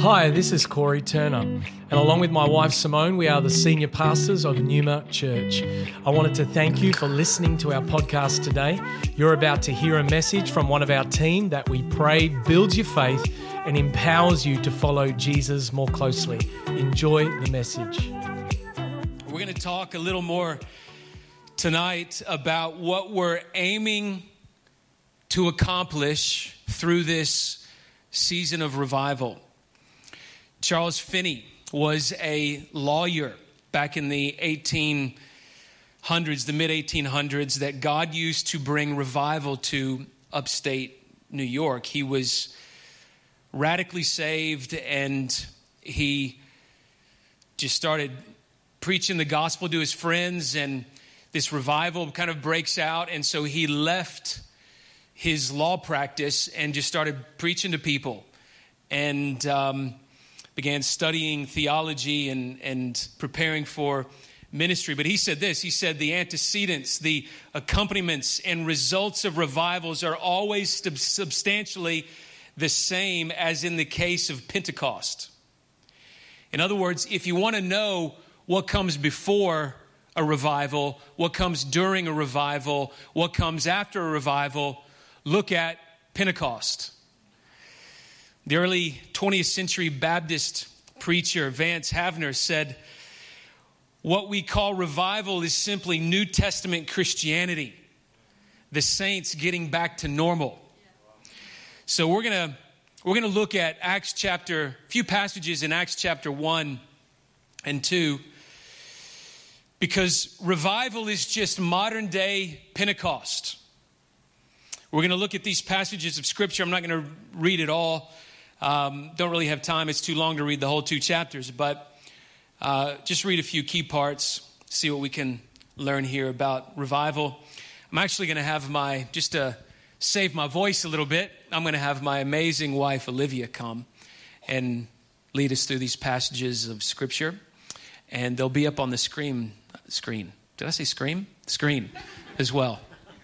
Hi, this is Corey Turner, and along with my wife Simone, we are the senior pastors of Numa Church. I wanted to thank you for listening to our podcast today. You're about to hear a message from one of our team that we pray builds your faith and empowers you to follow Jesus more closely. Enjoy the message. We're going to talk a little more tonight about what we're aiming to accomplish through this season of revival. Charles Finney was a lawyer back in the 1800s, the mid-1800s, that God used to bring revival to upstate New York. He was radically saved, and he just started preaching the gospel to his friends, and this revival kind of breaks out, and so he left his law practice and just started preaching to people, and began studying theology and preparing for ministry. But he said this, he said the antecedents, the accompaniments and results of revivals are always substantially the same as in the case of Pentecost. In other words, if you want to know what comes before a revival, what comes during a revival, what comes after a revival, look at Pentecost. The early 20th century Baptist preacher Vance Havner said, what we call revival is simply New Testament Christianity, the saints getting back to normal. So we're going to look at a few passages in Acts chapter 1 and 2, because revival is just modern day Pentecost. We're going to look at these passages of Scripture. I'm not going to read it all. Don't really have time. It's too long to read the whole 2 chapters. But just read a few key parts, see what we can learn here about revival. I'm actually going to have just to save my voice a little bit, I'm going to have my amazing wife, Olivia, come and lead us through these passages of Scripture. And they'll be up on the screen. Did I say screen? Screen as well.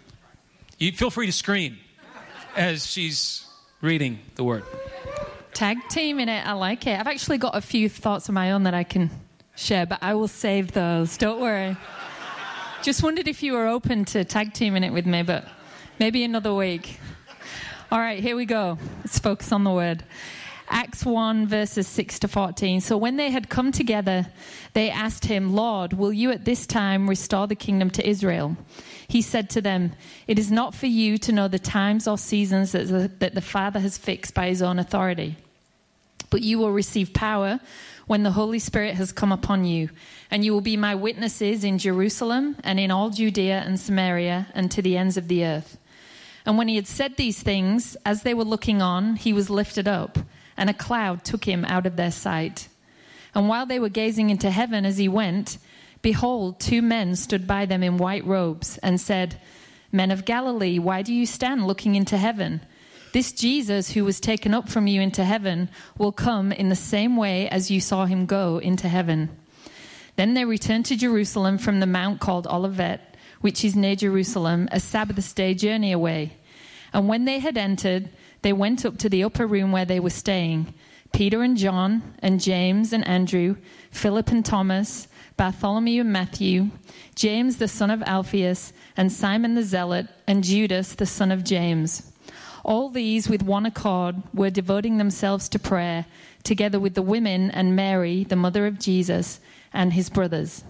You feel free to scream as she's reading the word. Tag team in it, I like it. I've actually got a few thoughts of my own that I can share, but I will save those. Don't worry. Just wondered if you were open to tag teaming it with me, but maybe another week. All right, here we go. Let's focus on the word. Acts 1, verses 6 to 14. So when they had come together, they asked him, Lord, will you at this time restore the kingdom to Israel? He said to them, it is not for you to know the times or seasons that the Father has fixed by his own authority. But you will receive power when the Holy Spirit has come upon you, and you will be my witnesses in Jerusalem and in all Judea and Samaria and to the ends of the earth. And when he had said these things, as they were looking on, he was lifted up, and a cloud took him out of their sight. And while they were gazing into heaven as he went, behold, 2 men stood by them in white robes and said, Men of Galilee, why do you stand looking into heaven? This Jesus who was taken up from you into heaven will come in the same way as you saw him go into heaven. Then they returned to Jerusalem from the mount called Olivet, which is near Jerusalem, a Sabbath day journey away. And when they had entered, they went up to the upper room where they were staying. Peter and John and James and Andrew, Philip and Thomas, Bartholomew and Matthew, James the son of Alphaeus, and Simon the Zealot, and Judas the son of James. All these with one accord were devoting themselves to prayer, together with the women and Mary, the mother of Jesus, and his brothers.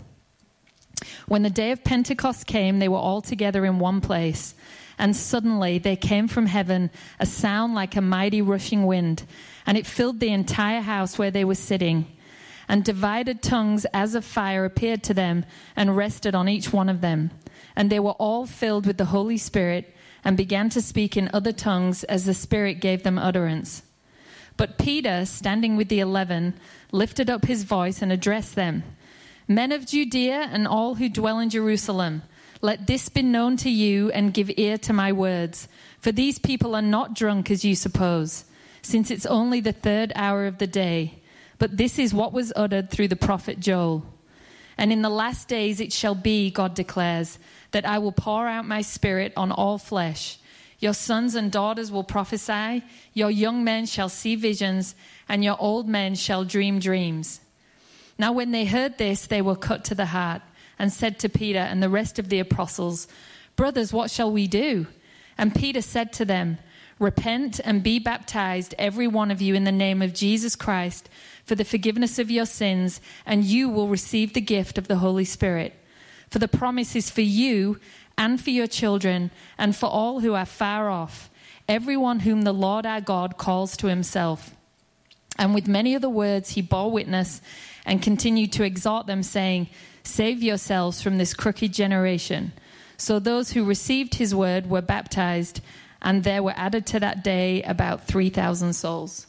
When the day of Pentecost came, they were all together in one place. And suddenly there came from heaven a sound like a mighty rushing wind, and it filled the entire house where they were sitting. And divided tongues as of fire appeared to them and rested on each one of them. And they were all filled with the Holy Spirit and began to speak in other tongues as the Spirit gave them utterance. But Peter, standing with the 11, lifted up his voice and addressed them. Men of Judea and all who dwell in Jerusalem, let this be known to you and give ear to my words. For these people are not drunk as you suppose, since it's only the 3rd hour of the day. But this is what was uttered through the prophet Joel. And in the last days it shall be, God declares, that I will pour out my Spirit on all flesh. Your sons and daughters will prophesy, your young men shall see visions, and your old men shall dream dreams. Now when they heard this, they were cut to the heart, and said to Peter and the rest of the apostles, Brothers, what shall we do? And Peter said to them, Repent and be baptized, every one of you, in the name of Jesus Christ, for the forgiveness of your sins, and you will receive the gift of the Holy Spirit. For the promise is for you and for your children, and for all who are far off, everyone whom the Lord our God calls to himself. And with many other words he bore witness and continued to exhort them, saying, Save yourselves from this crooked generation. So those who received his word were baptized, and there were added to that day about 3,000 souls.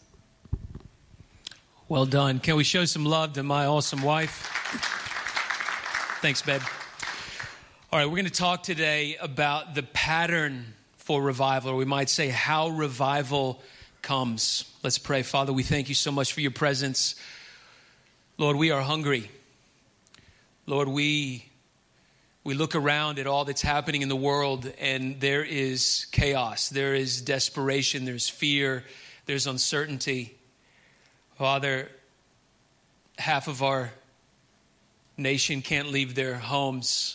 Well done. Can we show some love to my awesome wife? Thanks, babe. All right, we're going to talk today about the pattern for revival, or we might say how revival comes. Let's pray. Father, we thank you so much for your presence. Lord, we are hungry. Lord, we look around at all that's happening in the world, and there is chaos, there is desperation, there's fear, there's uncertainty. Father, half of our nation can't leave their homes.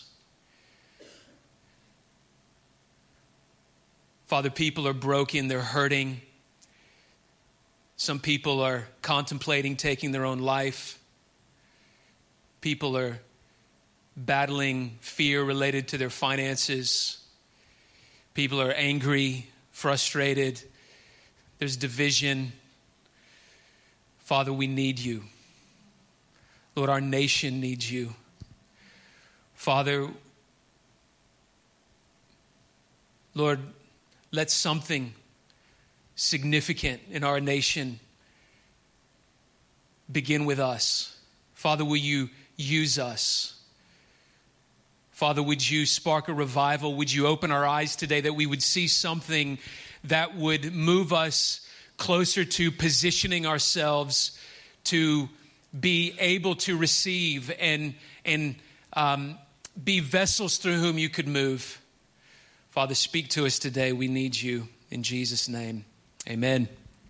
Father, people are broken, they're hurting. Some people are contemplating taking their own life. People are battling fear related to their finances. People are angry, frustrated. There's division. Father, we need you. Lord, our nation needs you. Father, Lord, let something significant in our nation begin with us. Father, will you use us? Father, would you spark a revival? Would you open our eyes today that we would see something that would move us closer to positioning ourselves to be able to receive and be vessels through whom you could move. Father, speak to us today. We need you. In Jesus' name, amen.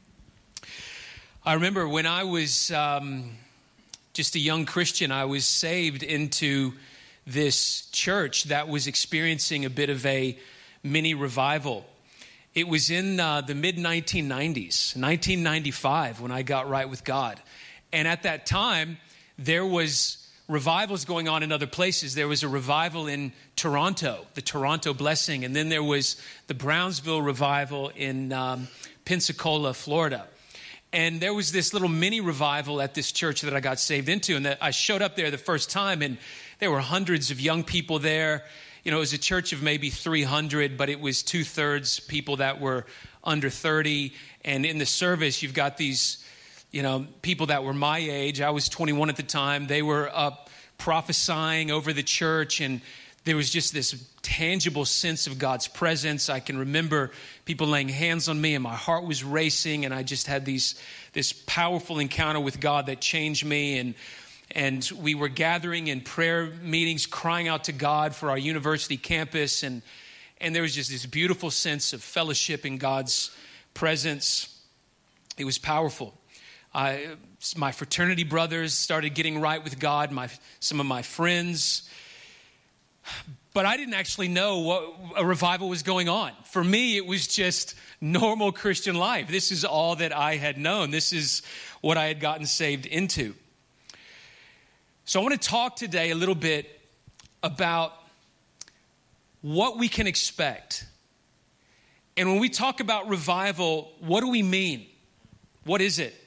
I remember when I was just a young Christian, I was saved into this church that was experiencing a bit of a mini revival. It was in the mid-1990s, 1995, when I got right with God. And at that time, there was revivals going on in other places. There was a revival in Toronto, the Toronto Blessing, and then there was the Brownsville revival in Pensacola, Florida. And there was this little mini revival at this church that I got saved into, and that I showed up there the first time, and there were hundreds of young people there. You know, it was a church of maybe 300, but it was 2/3 people that were under 30. And in the service, you've got these, you know, people that were my age. I was 21 at the time. They were up prophesying over the church, and there was just this tangible sense of God's presence. I can remember people laying hands on me, and my heart was racing, and I just had this powerful encounter with God that changed me. And we were gathering in prayer meetings, crying out to God for our university campus, and there was just this beautiful sense of fellowship in God's presence. It was powerful. My fraternity brothers started getting right with God, some of my friends. But I didn't actually know what a revival was going on. For me, it was just normal Christian life. This is all that I had known. This is what I had gotten saved into. So I want to talk today a little bit about what we can expect. And when we talk about revival, what do we mean? What is it?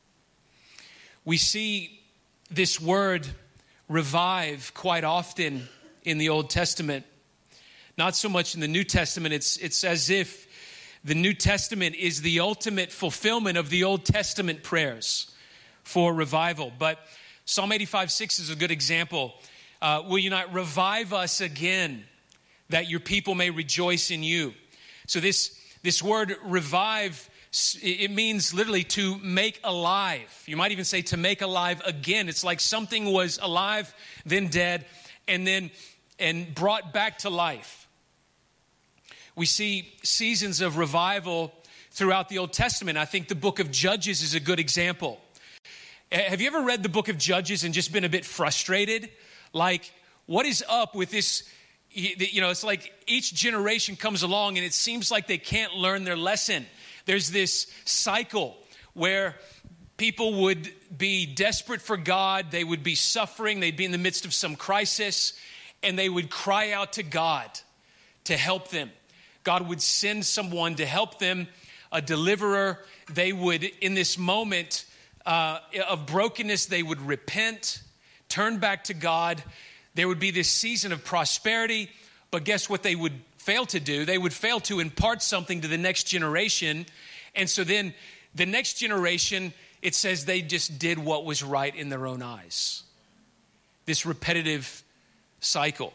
We see this word revive quite often in the Old Testament. Not so much in the New Testament. It's as if the New Testament is the ultimate fulfillment of the Old Testament prayers for revival. But Psalm 85:6 is a good example. Will you not revive us again, that your people may rejoice in you? So this word revive, it means literally to make alive. You might even say to make alive again. It's like something was alive, then dead, and brought back to life. We see seasons of revival throughout the Old Testament. I think the book of Judges is a good example. Have you ever read the book of Judges and just been a bit frustrated? Like, what is up with this? It's like each generation comes along and it seems like they can't learn their lesson. There's this cycle where people would be desperate for God. They would be suffering. They'd be in the midst of some crisis, and they would cry out to God to help them. God would send someone to help them, a deliverer. They would, in this moment of brokenness, they would repent, turn back to God. There would be this season of prosperity, but guess what they would fail to do? They would fail to impart something to the next generation. And so then the next generation, it says they just did what was right in their own eyes. This repetitive cycle.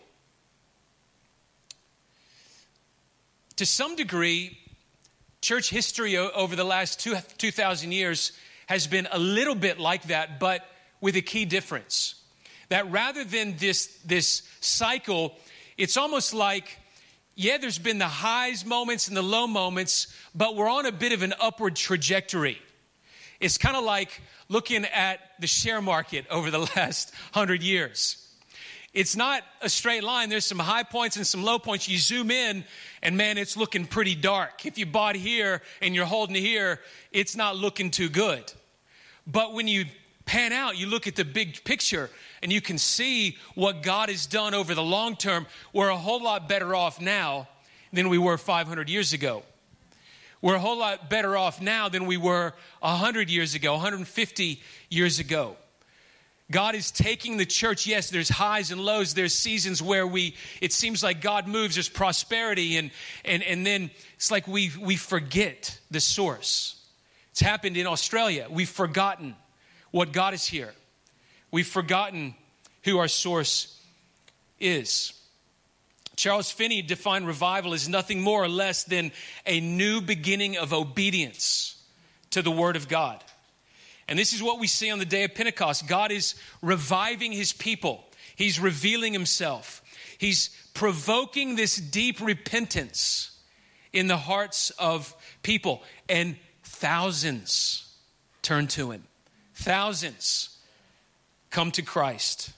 To some degree, church history over the last 2,000 years has been a little bit like that, but with a key difference. That rather than this cycle, it's almost like, yeah, there's been the highs moments and the low moments, but we're on a bit of an upward trajectory. It's kind of like looking at the share market over the last 100 years. It's not a straight line. There's some high points and some low points. You zoom in and man, it's looking pretty dark. If you bought here and you're holding here, it's not looking too good. But when you pan out, you look at the big picture and you can see what God has done over the long term. We're a whole lot better off now than we were 500 years ago. We're a whole lot better off now than we were 100 years ago, 150 years ago. God is taking the church. Yes, there's highs and lows. There's seasons where it seems like God moves. There's prosperity. And then it's like we forget the source. It's happened in Australia. We've forgotten what God is here. We've forgotten who our source is. Charles Finney defined revival as nothing more or less than a new beginning of obedience to the Word of God. And this is what we see on the day of Pentecost. God is reviving his people. He's revealing himself. He's provoking this deep repentance in the hearts of people. And thousands turn to him. Thousands come to Christ.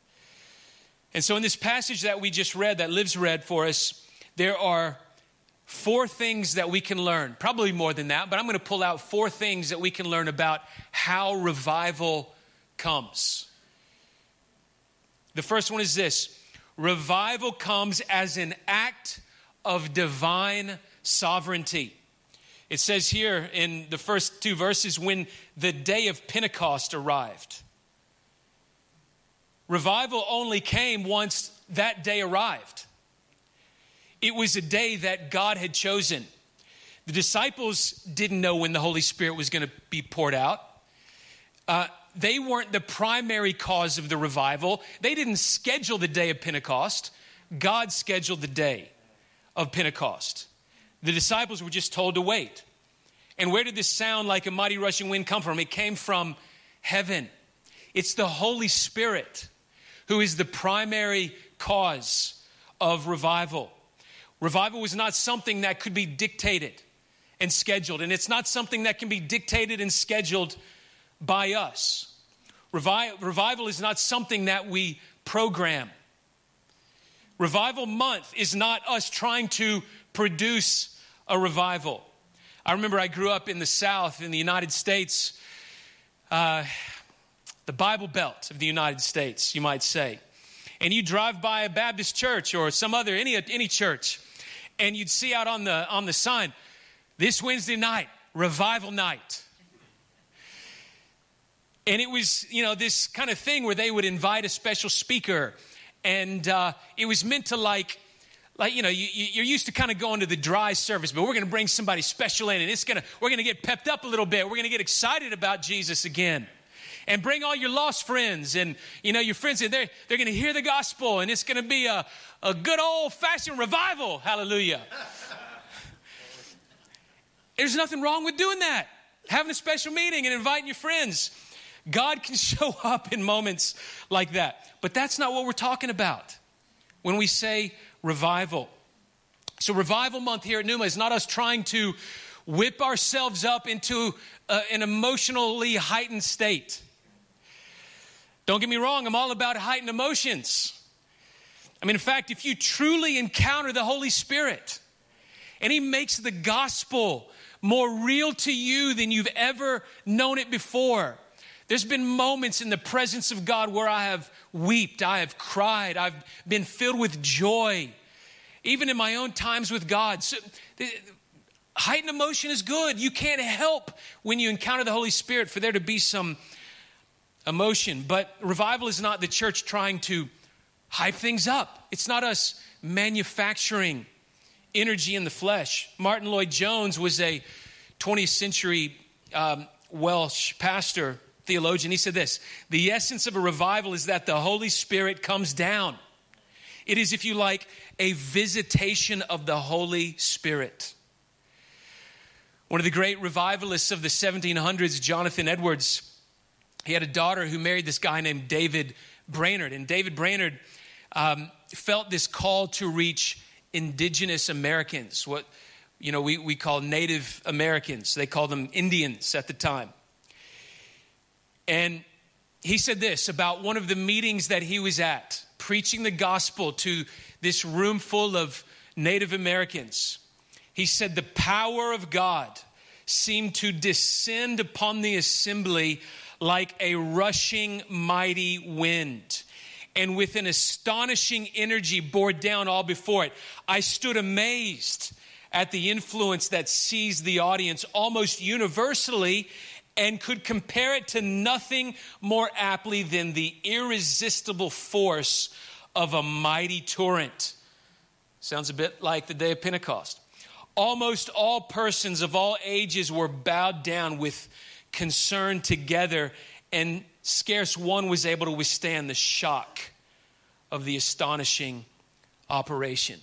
And so in this passage that we just read, that Liv's read for us, there are 4 things that we can learn. Probably more than that, but I'm going to pull out 4 things that we can learn about how revival comes. The first one is this: revival comes as an act of divine sovereignty. It says here in the first 2 verses, when the day of Pentecost arrived. Revival only came once that day arrived. It was a day that God had chosen. The disciples didn't know when the Holy Spirit was going to be poured out. They weren't the primary cause of the revival. They didn't schedule the day of Pentecost. God scheduled the day of Pentecost. The disciples were just told to wait. And where did this sound like a mighty rushing wind come from? It came from heaven. It's the Holy Spirit who is the primary cause of revival. Revival was not something that could be dictated and scheduled, and it's not something that can be dictated and scheduled by us. Revival is not something that we program. Revival month is not us trying to produce a revival. I remember I grew up in the South in the United States, the Bible Belt of the United States, you might say. And you drive by a Baptist church or some other, any church, and you'd see out on the sign, this Wednesday night, revival night. And it was, this kind of thing where they would invite a special speaker. And it was meant to you're used to kind of going to the dry service, but we're going to bring somebody special in, and we're going to get pepped up a little bit. We're going to get excited about Jesus again. And bring all your lost friends and, your friends, and they're going to hear the gospel, and it's going to be a good old-fashioned revival. Hallelujah. There's nothing wrong with doing that. Having a special meeting and inviting your friends. God can show up in moments like that. But that's not what we're talking about when we say revival. So Revival Month here at Pneuma is not us trying to whip ourselves up into an emotionally heightened state. Don't get me wrong, I'm all about heightened emotions. I mean, in fact, if you truly encounter the Holy Spirit and He makes the gospel more real to you than you've ever known it before. There's been moments in the presence of God where I have wept, I have cried, I've been filled with joy, even in my own times with God. So, heightened emotion is good. You can't help when you encounter the Holy Spirit for there to be some emotion. But revival is not the church trying to hype things up. It's not us manufacturing energy in the flesh. Martin Lloyd-Jones was a 20th century Welsh pastor, theologian. He said this: the essence of a revival is that the Holy Spirit comes down. It is, if you like, a visitation of the Holy Spirit. One of the great revivalists of the 1700s, Jonathan Edwards, he had a daughter who married this guy named David Brainerd. And David Brainerd felt this call to reach indigenous Americans, what we call Native Americans. They called them Indians at the time. And he said this about one of the meetings that he was at, preaching the gospel to this room full of Native Americans. He said, the power of God seemed to descend upon the assembly like a rushing mighty wind, and with an astonishing energy bore down all before it. I stood amazed at the influence that seized the audience almost universally, and could compare it to nothing more aptly than the irresistible force of a mighty torrent. Sounds a bit like the day of Pentecost. Almost all persons of all ages were bowed down with concern together, and scarce one was able to withstand the shock of the astonishing operation.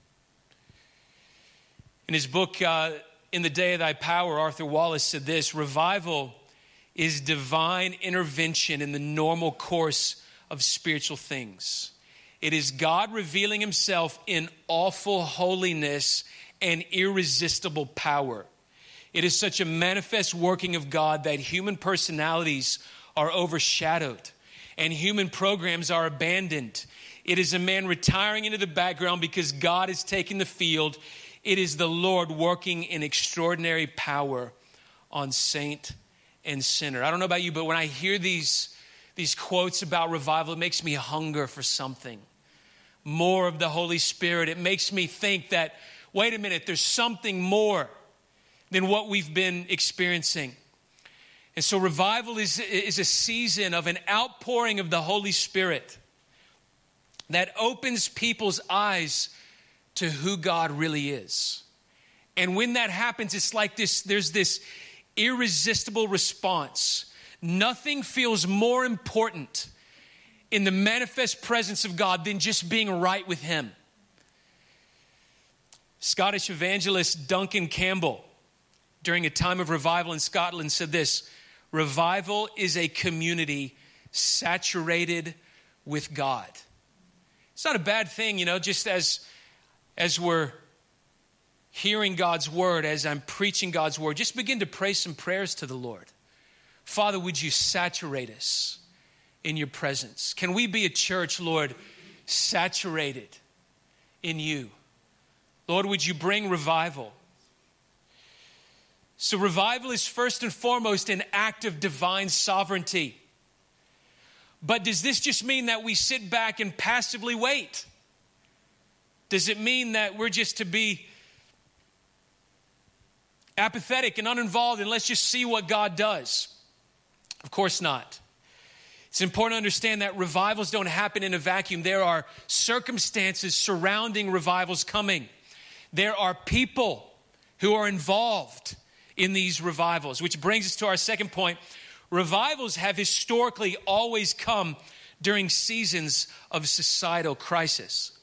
In his book, In the Day of Thy Power, Arthur Wallace said this: revival is divine intervention in the normal course of spiritual things. It is God revealing Himself in awful holiness and irresistible power. It is such a manifest working of God that human personalities are overshadowed and human programs are abandoned. It is a man retiring into the background because God is taking the field. It is the Lord working in extraordinary power on saint and sinner. I don't know about you, but when I hear these quotes about revival, it makes me hunger for something more of the Holy Spirit. It makes me think that, wait a minute, there's something more than what we've been experiencing. And so revival is a season of an outpouring of the Holy Spirit that opens people's eyes to who God really is. And when that happens, it's like this, there's this irresistible response. Nothing feels more important in the manifest presence of God than just being right with Him. Scottish evangelist Duncan Campbell, during a time of revival in Scotland, said this: revival is a community saturated with God. It's not a bad thing, just as we're hearing God's word, as I'm preaching God's word, just begin to pray some prayers to the Lord. Father, would you saturate us in your presence? Can we be a church, Lord, saturated in you? Lord, would you bring revival? So revival is first and foremost an act of divine sovereignty. But does this just mean that we sit back and passively wait? Does it mean that we're just to be apathetic and uninvolved and let's just see what God does? Of course not. It's important to understand that revivals don't happen in a vacuum. There are circumstances surrounding revivals coming. There are people who are involved in these revivals, which brings us to our second point. Revivals have historically always come during seasons of societal crisis.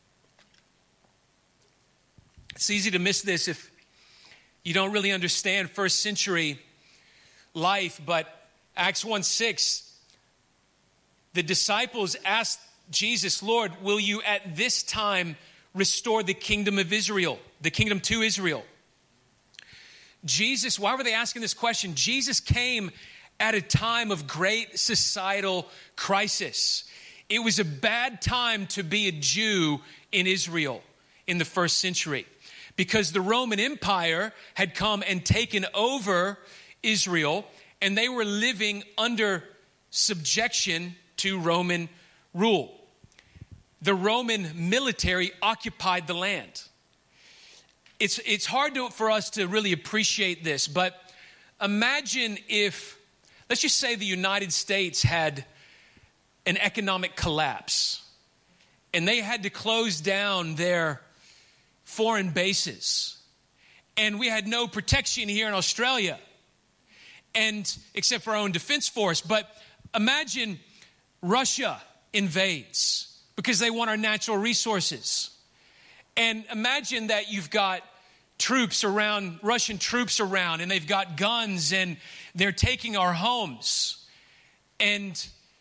It's easy to miss this if you don't really understand first century life, but Acts 1:6, the disciples asked Jesus, Lord, will you at this time restore the kingdom of Israel, the kingdom to Israel. Jesus, why were they asking this question? Jesus came at a time of great societal crisis. It was a bad time to be a Jew in Israel in the first century because the Roman Empire had come and taken over Israel, and they were living under subjection to Roman rule. The Roman military occupied the land. It's hard for us to really appreciate this, but imagine if, let's just say the United States had an economic collapse and they had to close down their foreign bases, and we had no protection here in Australia, and except for our own defense force. But imagine Russia invades because they want our natural resources. And imagine that you've got troops around, Russian troops around, and they've got guns and they're taking our homes. And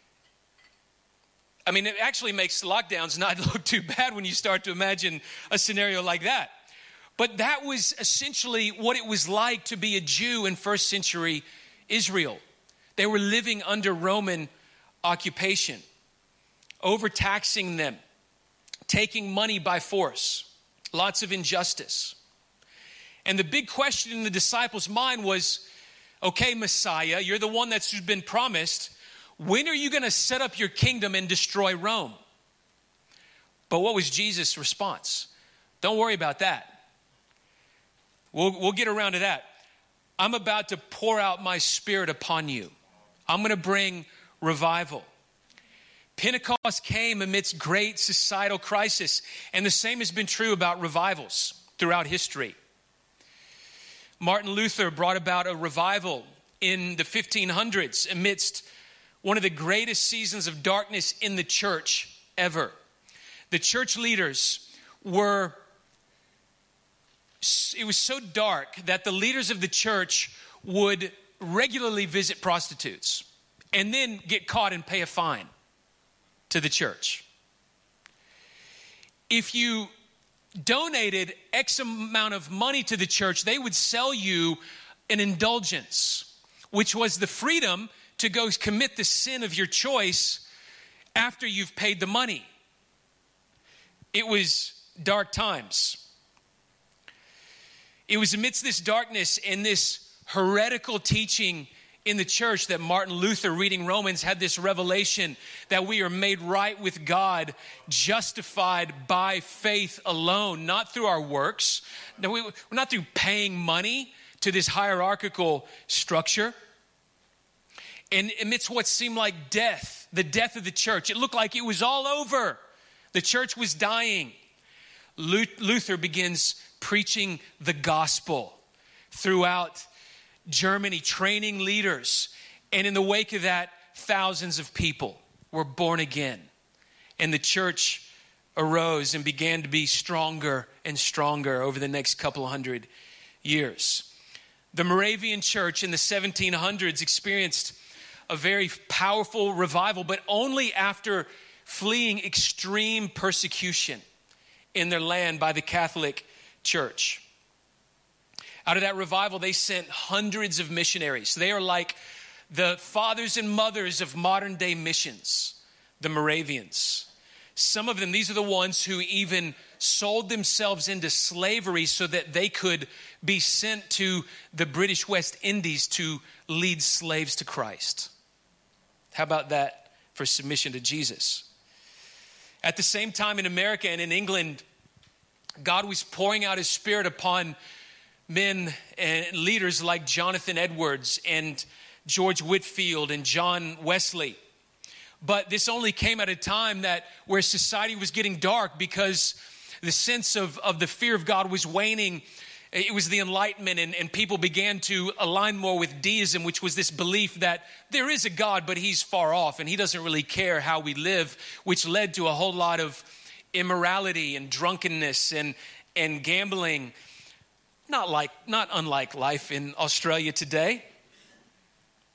I mean, it actually makes lockdowns not look too bad when you start to imagine a scenario like that. But that was essentially what it was like to be a Jew in first century Israel. They were living under Roman occupation, overtaxing them, taking money by force, lots of injustice. And the big question in the disciples' mind was, okay, Messiah, you're the one that's been promised. When are you going to set up your kingdom and destroy Rome? But what was Jesus' response? Don't worry about that. We'll get around to that. I'm about to pour out my Spirit upon you. I'm going to bring revival. Pentecost came amidst great societal crisis, and the same has been true about revivals throughout history. Martin Luther brought about a revival in the 1500s amidst one of the greatest seasons of darkness in the church ever. The church leaders it was so dark that the leaders of the church would regularly visit prostitutes and then get caught and pay a fine to the church. If you donated X amount of money to the church, they would sell you an indulgence, which was the freedom to go commit the sin of your choice after you've paid the money. It was dark times. It was amidst this darkness and this heretical teaching in the church that Martin Luther, reading Romans, had this revelation that we are made right with God, justified by faith alone, not through our works. No, we're not through paying money to this hierarchical structure. And amidst what seemed like death, the death of the church, it looked like it was all over. The church was dying. Luther begins preaching the gospel throughout Germany, training leaders. And in the wake of that, thousands of people were born again. And the church arose and began to be stronger and stronger over the next couple of hundred years. The Moravian church in the 1700s experienced a very powerful revival, but only after fleeing extreme persecution in their land by the Catholic Church. Out of that revival, they sent hundreds of missionaries. They are like the fathers and mothers of modern day missions, the Moravians. Some of them, these are the ones who even sold themselves into slavery so that they could be sent to the British West Indies to lead slaves to Christ. How about that for submission to Jesus? At the same time in America and in England, God was pouring out his Spirit upon men and leaders like Jonathan Edwards and George Whitefield and John Wesley. But this only came at a time where society was getting dark because the sense of the fear of God was waning. It was the Enlightenment, and people began to align more with deism, which was this belief that there is a God, but he's far off and he doesn't really care how we live, which led to a whole lot of immorality and drunkenness and gambling. Not unlike life in Australia today.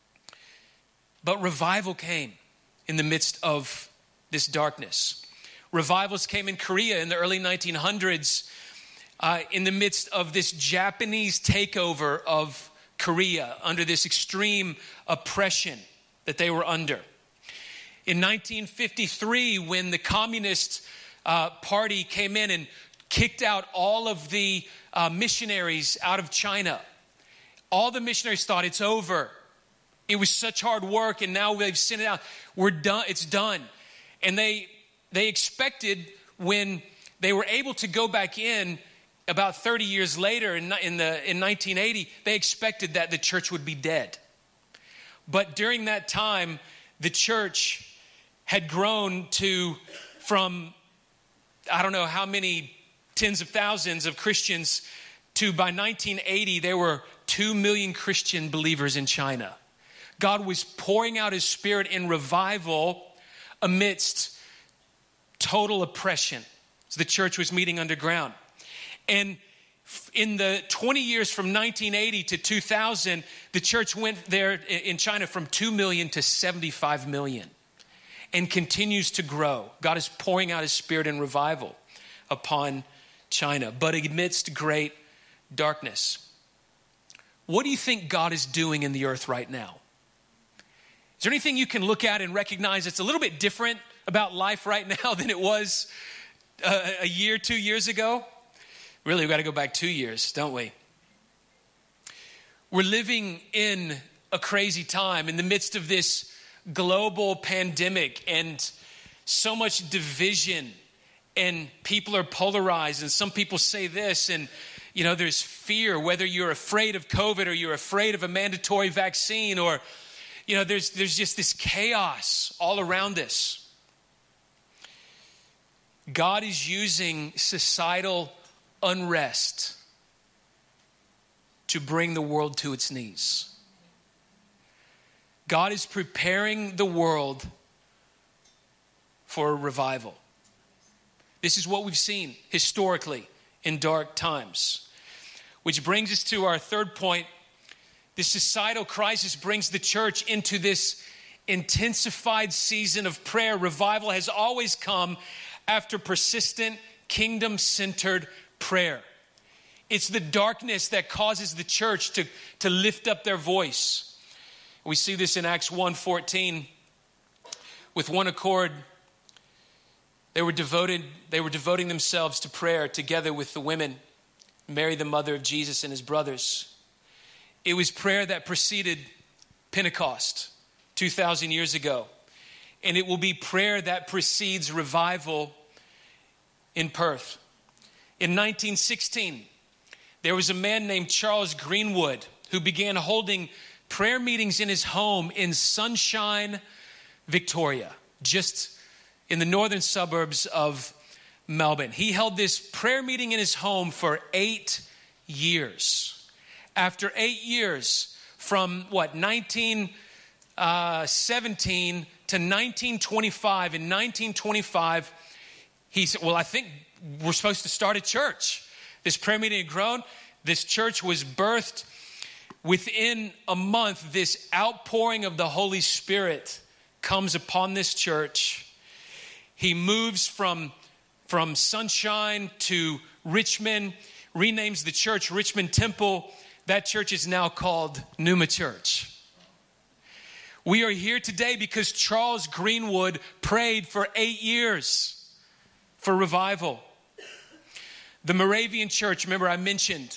But revival came in the midst of this darkness. Revivals came in Korea in the early 1900s in the midst of this Japanese takeover of Korea under this extreme oppression that they were under. In 1953, when the Communist Party came in and kicked out all of the missionaries out of China, all the missionaries thought it's over. It was such hard work, and now they've sent it out. We're done. It's done. And they expected, when they were able to go back in about 30 years later in 1980, they expected that the church would be dead. But during that time, the church had grown from I don't know how many tens of thousands of Christians to, by 1980, there were 2 million Christian believers in China. God was pouring out his Spirit in revival amidst total oppression. So the church was meeting underground. And in the 20 years from 1980 to 2000, the church went there in China from 2 million to 75 million and continues to grow. God is pouring out his Spirit in revival upon China, but amidst great darkness. What do you think God is doing in the earth right now? Is there anything you can look at and recognize it's a little bit different about life right now than it was a year, 2 years ago? Really, we've got to go back 2 years, don't we? We're living in a crazy time in the midst of this global pandemic and so much division, and people are polarized, and some people say this, and there's fear, whether you're afraid of COVID or you're afraid of a mandatory vaccine, or there's just this chaos all around us. God is using societal unrest to bring the world to its knees. God is preparing the world for a revival. This is what we've seen historically in dark times. Which brings us to our third point. This societal crisis brings the church into this intensified season of prayer. Revival has always come after persistent, kingdom-centered prayer. It's the darkness that causes the church to lift up their voice. We see this in Acts 1:14. With one accord, they were devoting themselves to prayer together with the women, Mary, the mother of Jesus, and his brothers. It was prayer that preceded Pentecost 2,000 years ago. And it will be prayer that precedes revival in Perth. In 1916, there was a man named Charles Greenwood who began holding prayer meetings in his home in Sunshine, Victoria, just in the northern suburbs of Melbourne. He held this prayer meeting in his home for 8 years. After 8 years, from 1917 to 1925, in 1925, he said, well, I think we're supposed to start a church. This prayer meeting had grown. This church was birthed. Within a month, this outpouring of the Holy Spirit comes upon this church. He moves from Sunshine to Richmond, renames the church Richmond Temple. That church is now called Pneuma Church. We are here today because Charles Greenwood prayed for 8 years for revival. The Moravian Church, remember I mentioned,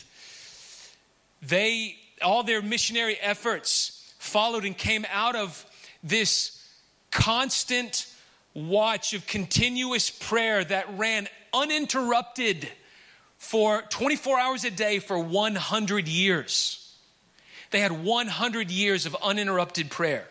all their missionary efforts followed and came out of this constant watch of continuous prayer that ran uninterrupted for 24 hours a day for 100 years. They had 100 years of uninterrupted prayer.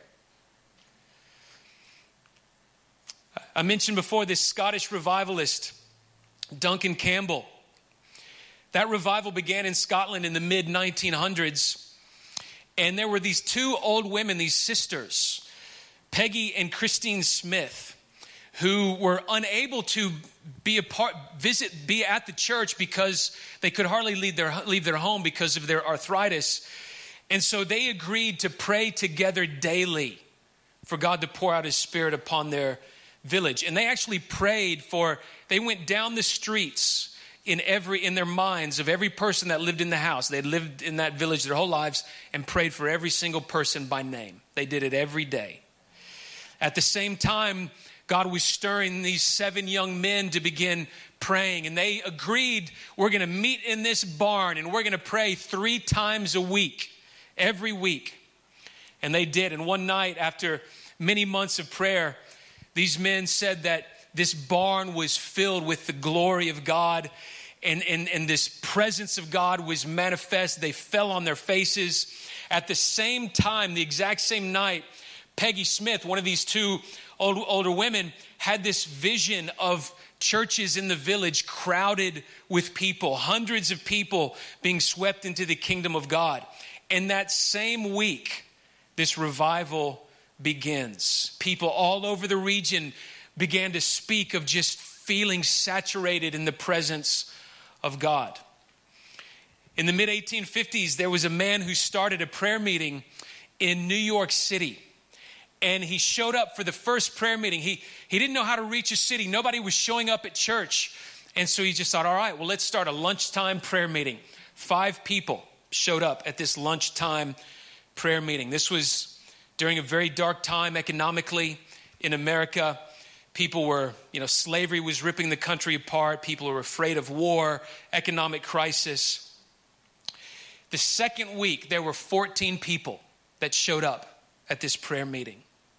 I mentioned before this Scottish revivalist, Duncan Campbell. That revival began in Scotland in the mid-1900s. And there were these two old women, these sisters, Peggy and Christine Smith, who were unable to be at the church because they could hardly leave their home because of their arthritis. And so they agreed to pray together daily for God to pour out his Spirit upon their village. And they actually they went down the streets in their minds of every person that lived in the house. They lived in that village their whole lives and prayed for every single person by name. They did it every day. At the same time, God was stirring these 7 young men to begin praying, and they agreed, we're going to meet in this barn and we're going to pray 3 times a week, every week. And they did. And one night, after many months of prayer, these men said that this barn was filled with the glory of God, and this presence of God was manifest. They fell on their faces. At the same time, the exact same night, Peggy Smith, one of these 2 older women, had this vision of churches in the village crowded with people, hundreds of people being swept into the kingdom of God. And that same week, this revival begins. People all over the region began to speak of just feeling saturated in the presence of God. In the mid-1850s, there was a man who started a prayer meeting in New York City. And he showed up for the first prayer meeting. He didn't know how to reach a city. Nobody was showing up at church. And so he just thought, all right, well, let's start a lunchtime prayer meeting. 5 people showed up at this lunchtime prayer meeting. This was during a very dark time economically in America. People were, slavery was ripping the country apart. People were afraid of war, economic crisis. The second week, there were 14 people that showed up at this prayer meeting.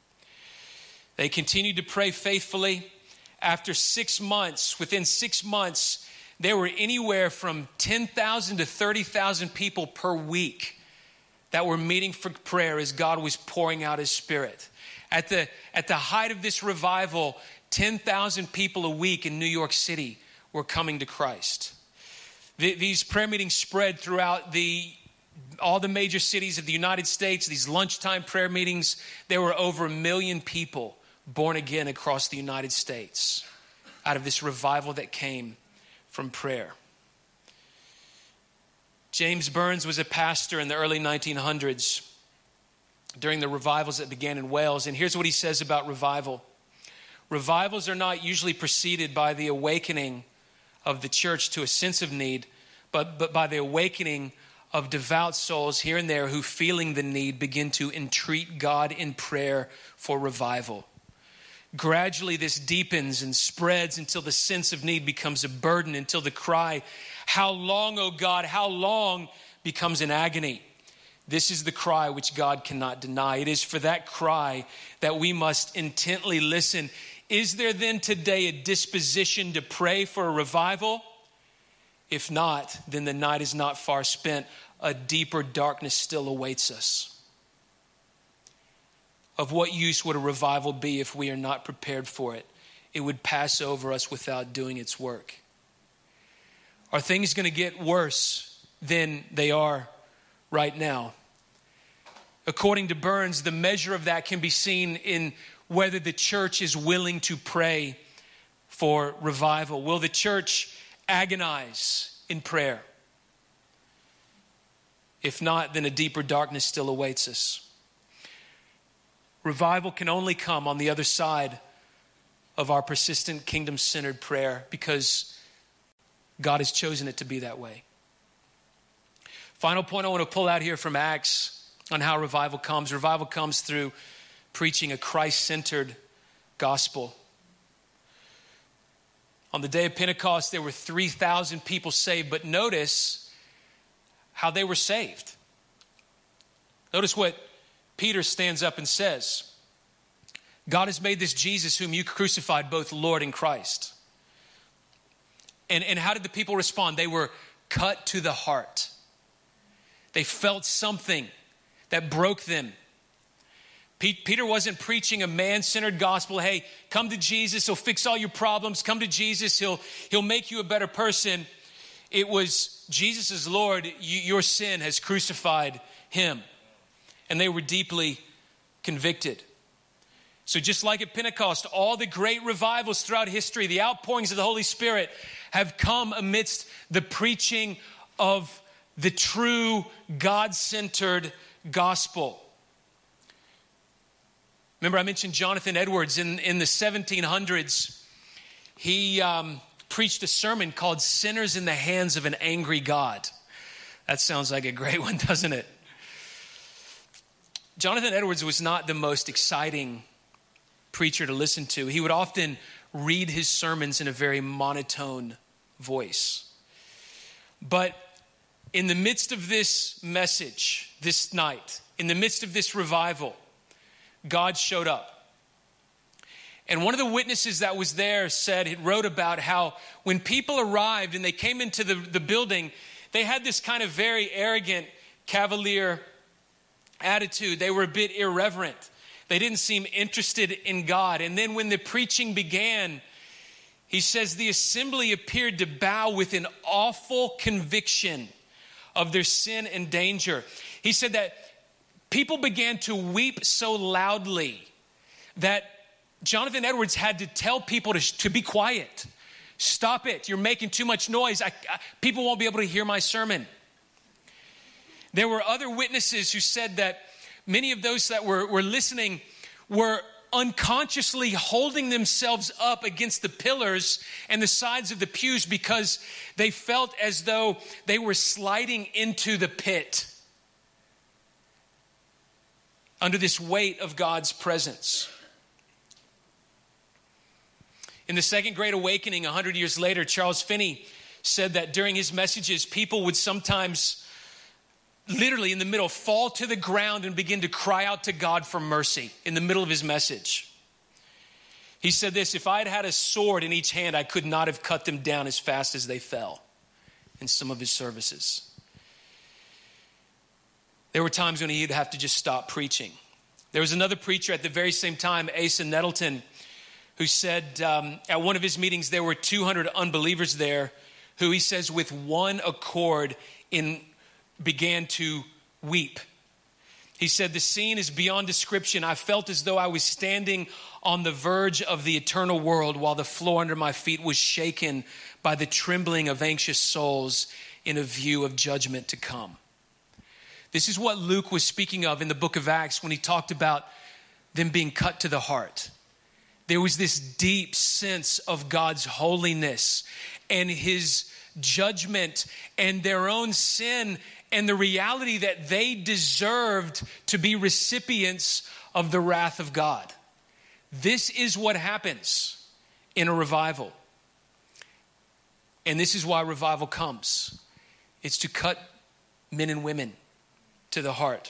They continued to pray faithfully. After 6 months, within 6 months, there were anywhere from 10,000 to 30,000 people per week that were meeting for prayer as God was pouring out his Spirit. At the height of this revival, 10,000 people a week in New York City were coming to Christ. These prayer meetings spread throughout all the major cities of the United States. These lunchtime prayer meetings, there were over 1 million people born again across the United States out of this revival that came from prayer. James Burns was a pastor in the early 1900s during the revivals that began in Wales. And here's what he says about revival. Revivals are not usually preceded by the awakening of the church to a sense of need, but by the awakening of devout souls here and there who, feeling the need, begin to entreat God in prayer for revival. Gradually, this deepens and spreads until the sense of need becomes a burden, until the cry, "How long, O God, how long?" becomes an agony. This is the cry which God cannot deny. It is for that cry that we must intently listen. Is there then today a disposition to pray for a revival? If not, then the night is not far spent. A deeper darkness still awaits us. Of what use would a revival be if we are not prepared for it? It would pass over us without doing its work. Are things going to get worse than they are right now? According to Burns, the measure of that can be seen in whether the church is willing to pray for revival. Will the church agonize in prayer? If not, then a deeper darkness still awaits us. Revival can only come on the other side of our persistent kingdom-centered prayer because God has chosen it to be that way. Final point I want to pull out here from Acts on how revival comes. Revival comes through preaching a Christ-centered gospel. On the day of Pentecost, there were 3,000 people saved, but notice how they were saved. Notice what Peter stands up and says. God has made this Jesus whom you crucified both Lord and Christ. And how did the people respond? They were cut to the heart. They felt something that broke them. Peter wasn't preaching a man-centered gospel. Hey, come to Jesus, he'll fix all your problems. Come to Jesus, he'll make you a better person. It was Jesus is Lord, your sin has crucified him. And they were deeply convicted. So just like at Pentecost, all the great revivals throughout history, the outpourings of the Holy Spirit have come amidst the preaching of the true God-centered gospel. Remember, I mentioned Jonathan Edwards in the 1700s. He preached a sermon called Sinners in the Hands of an Angry God. That sounds like a great one, doesn't it? Jonathan Edwards was not the most exciting preacher to listen to. He would often read his sermons in a very monotone voice. But in the midst of this message, this night, in the midst of this revival, God showed up. And one of the witnesses that was there wrote about how when people arrived and they came into the building, they had this kind of very arrogant, cavalier attitude. They were a bit irreverent. They didn't seem interested in God. And then when the preaching began, he says the assembly appeared to bow with an awful conviction of their sin and danger. He said that people began to weep so loudly that Jonathan Edwards had to tell people to be quiet. Stop it. You're making too much noise. People won't be able to hear my sermon. There were other witnesses who said that many of those that were listening were unconsciously holding themselves up against the pillars and the sides of the pews because they felt as though they were sliding into the pit under this weight of God's presence. In the Second Great Awakening, 100 years later, Charles Finney said that during his messages, people would sometimes literally in the middle fall to the ground and begin to cry out to God for mercy in the middle of his message. He said this, if I had had a sword in each hand, I could not have cut them down as fast as they fell in some of his services. There were times when he'd have to just stop preaching. There was another preacher at the very same time, Asa Nettleton, who said at one of his meetings there were 200 unbelievers there who he says with one accord began to weep. He said, the scene is beyond description. I felt as though I was standing on the verge of the eternal world while the floor under my feet was shaken by the trembling of anxious souls in a view of judgment to come. This is what Luke was speaking of in the book of Acts when he talked about them being cut to the heart. There was this deep sense of God's holiness and his judgment and their own sin and the reality that they deserved to be recipients of the wrath of God. This is what happens in a revival. And this is why revival comes. It's to cut men and women to the heart.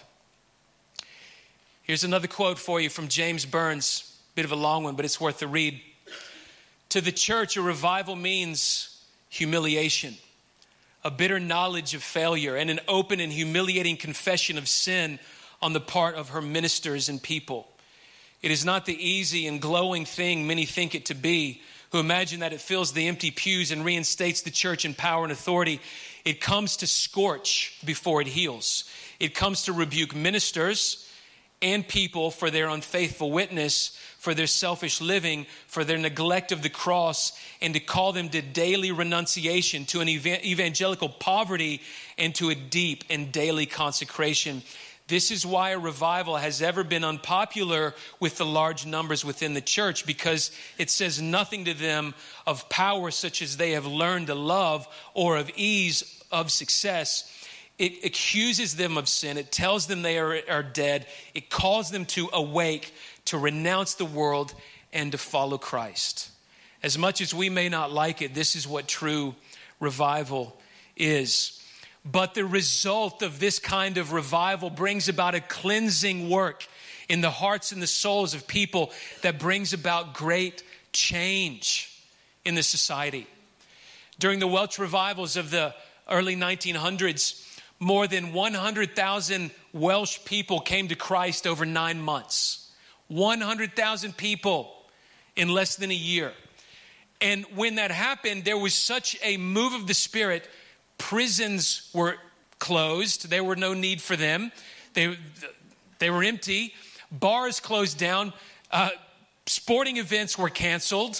Here's another quote for you from James Burns. Bit of a long one, but it's worth the read. To the church, a revival means humiliation, a bitter knowledge of failure, and an open and humiliating confession of sin on the part of her ministers and people. It is not the easy and glowing thing many think it to be, who imagine that it fills the empty pews and reinstates the church in power and authority. It comes to scorch before it heals. It comes to rebuke ministers and people for their unfaithful witness, for their selfish living, for their neglect of the cross, and to call them to daily renunciation, to an evangelical poverty, and to a deep and daily consecration. This is why a revival has ever been unpopular with the large numbers within the church, because it says nothing to them of power such as they have learned to love or of ease of success. It accuses them of sin. It tells them they are dead. It calls them to awake, to renounce the world, and to follow Christ. As much as we may not like it, this is what true revival is. But the result of this kind of revival brings about a cleansing work in the hearts and the souls of people that brings about great change in the society. During the Welsh revivals of the early 1900s, more than 100,000 Welsh people came to Christ over 9 months. 100,000 people in less than a year. And when that happened, there was such a move of the Spirit. Prisons were closed. There were no need for them. They were empty. Bars closed down. Sporting events were canceled.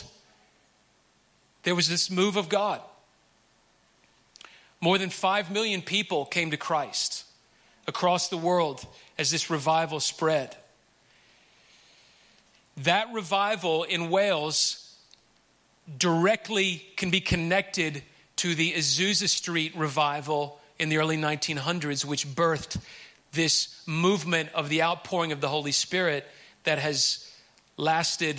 There was this move of God. More than 5 million people came to Christ across the world as this revival spread. that revival in Wales directly can be connected to the Azusa Street revival in the early 1900s, which birthed this movement of the outpouring of the Holy Spirit that has lasted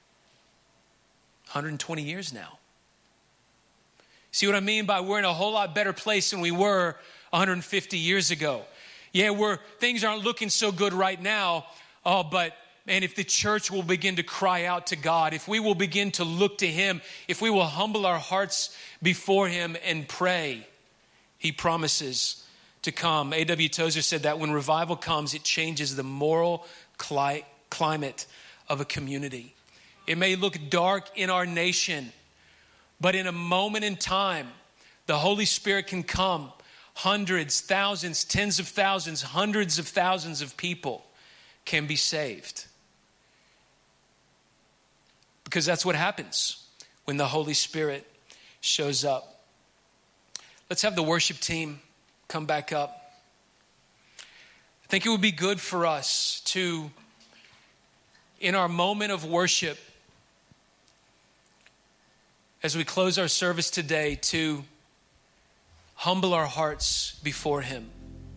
120 years now. See what I mean by we're in a whole lot better place than we were 150 years ago. Yeah, things aren't looking so good right now, but man, if the church will begin to cry out to God, if we will begin to look to him, if we will humble our hearts before him and pray, he promises to come. A.W. Tozer said that when revival comes, it changes the moral climate of a community. It may look dark in our nation, but in a moment in time, the Holy Spirit can come. Hundreds, thousands, tens of thousands, hundreds of thousands of people can be saved. Because that's what happens when the Holy Spirit shows up. Let's have the worship team come back up. I think it would be good for us to, in our moment of worship, as we close our service today, to humble our hearts before him.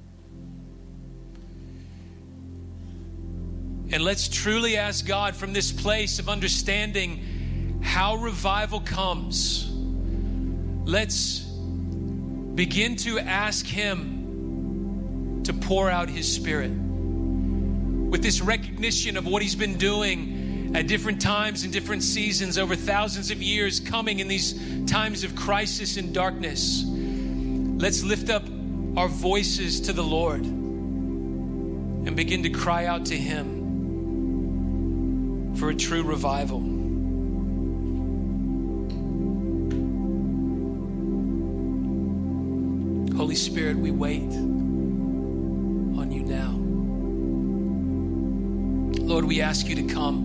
And let's truly ask God from this place of understanding how revival comes. Let's begin to ask him to pour out his Spirit with this recognition of what he's been doing at different times and different seasons over thousands of years, coming in these times of crisis and darkness. Let's lift up our voices to the Lord and begin to cry out to him for a true revival. Holy Spirit, we wait on you now. Lord, we ask you to come.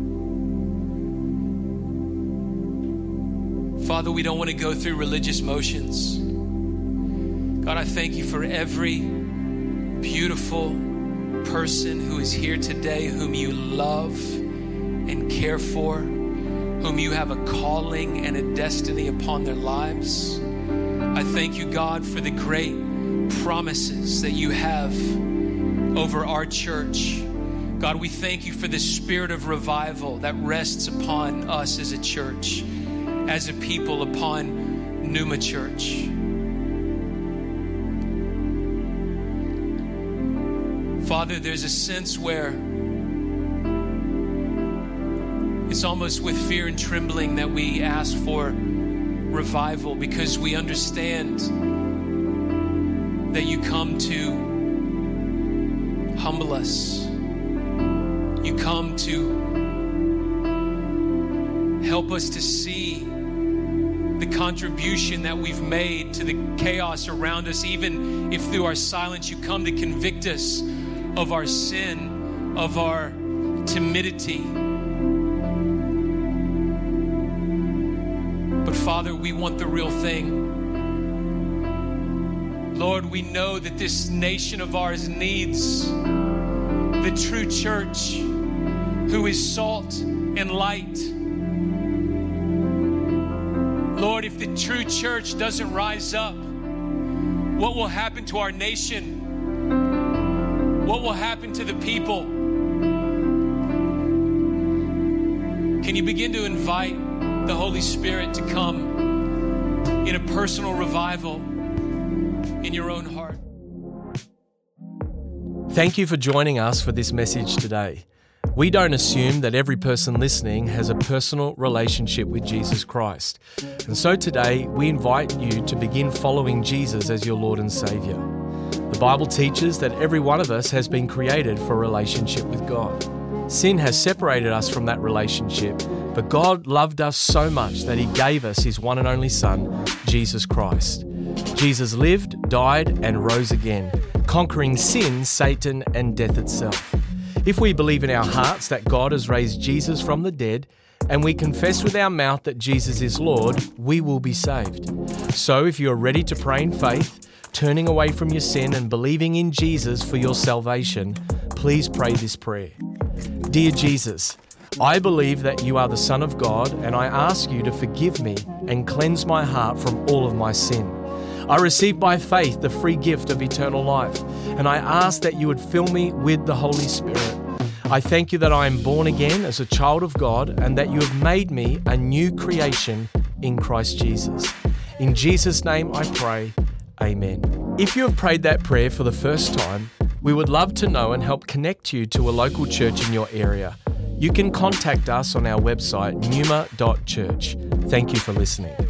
Father, we don't want to go through religious motions. God, I thank you for every beautiful person who is here today, whom you love and care for, whom you have a calling and a destiny upon their lives. I thank you, God, for the great promises that you have over our church. God, we thank you for the spirit of revival that rests upon us as a church, as a people, upon Pneuma Church. Father, there's a sense where it's almost with fear and trembling that we ask for revival, because we understand that you come to humble us. You come to help us to see the contribution that we've made to the chaos around us, even if through our silence you come to convict us of our sin, of our timidity. But Father, we want the real thing. Lord, we know that this nation of ours needs the true church who is salt and light. Lord, if the true church doesn't rise up, what will happen to our nation? What will happen to the people? Can you begin to invite the Holy Spirit to come in a personal revival in your own heart? Thank you for joining us for this message today. We don't assume that every person listening has a personal relationship with Jesus Christ. And so today, we invite you to begin following Jesus as your Lord and Savior. The Bible teaches that every one of us has been created for a relationship with God. Sin has separated us from that relationship, but God loved us so much that He gave us His one and only Son, Jesus Christ. Jesus lived, died, and rose again, conquering sin, Satan, and death itself. If we believe in our hearts that God has raised Jesus from the dead, and we confess with our mouth that Jesus is Lord, we will be saved. So if you are ready to pray in faith, turning away from your sin and believing in Jesus for your salvation, please pray this prayer. Dear Jesus, I believe that you are the Son of God, and I ask you to forgive me and cleanse my heart from all of my sin. I receive by faith the free gift of eternal life, and I ask that you would fill me with the Holy Spirit. I thank you that I am born again as a child of God and that you have made me a new creation in Christ Jesus. In Jesus' name I pray, amen. If you have prayed that prayer for the first time, we would love to know and help connect you to a local church in your area. You can contact us on our website, numa.church. Thank you for listening.